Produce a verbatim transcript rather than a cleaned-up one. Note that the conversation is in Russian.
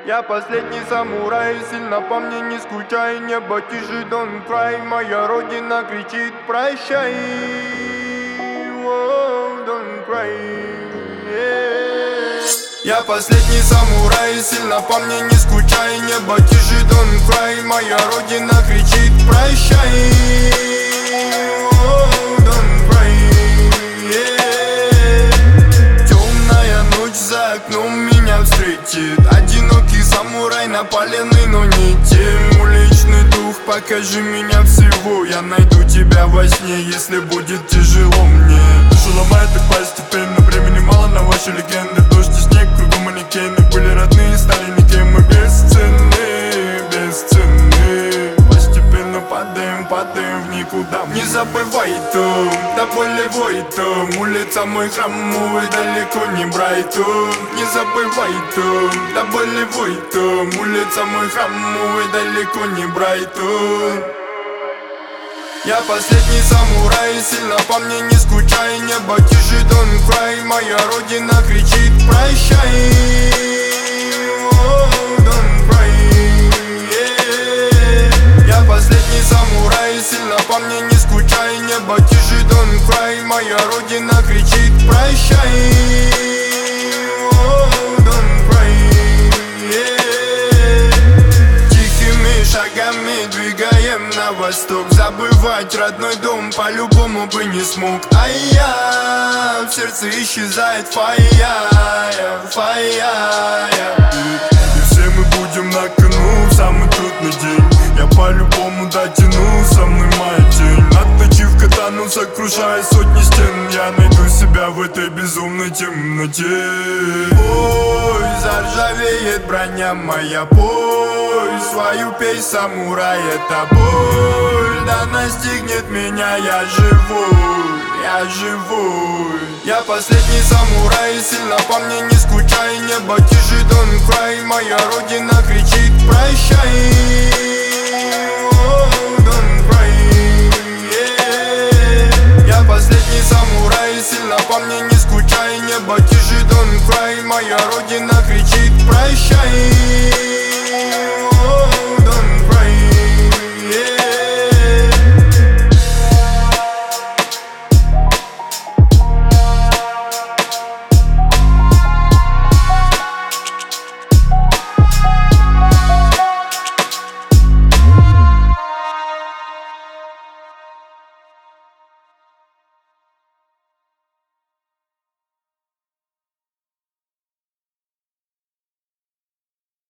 Я последний самурай, сильно по мне не скучай. Небо тише, don't cry. Моя родина кричит прощай. Whoa, don't cry, yeah. Я последний самурай, сильно по мне не скучай. Небо тише, don't cry. Моя родина кричит прощай. Whoa, don't cry, yeah. Темная ночь за окном меня встретит. Одинокий самурай, напаленный, но не тем. Уличный дух, покажи меня всего. Я найду тебя во сне, если будет тяжело мне. Душу ломает так постепенно, времени мало на ваши легенды. Дождь и снег, кругом манекены. Были родные, стали никем, мы бесценны, бесценны. Постепенно падаем, падаем в никуда. Не забывай то, до болевой то. Улица мой храм, мой далеко не Брайтон. Не забывай то, до болевой то. Улица мой храм, мой далеко не Брайтон. Я последний самурай, сильно по мне не скучай. Небо тише, don't cry. Моя родина кричит прощай. Oh, don't cry, yeah. Я последний самурай, сильно по мне не скучай. Небо тише, don't cry. Моя родина кричит прощай. Oh, don't cry, yeah. Тихими шагами двигаем на восток. Забывать родной дом по-любому бы не смог. А я в сердце исчезает фая, фая. И все мы будем на кону в самый трудный день. Я по-любому дотяну, со мной моя тень. Отточив катану, сокрушая сотни стен. Я найду себя в этой безумной темноте. Ой, заржавеет броня моя, пой свою песнь, самурай, это боль. Да настигнет меня, я живой, я живой. Я последний самурай, сильно по мне не скучай. Небо тише, don't cry. Моя родина кричит прощай.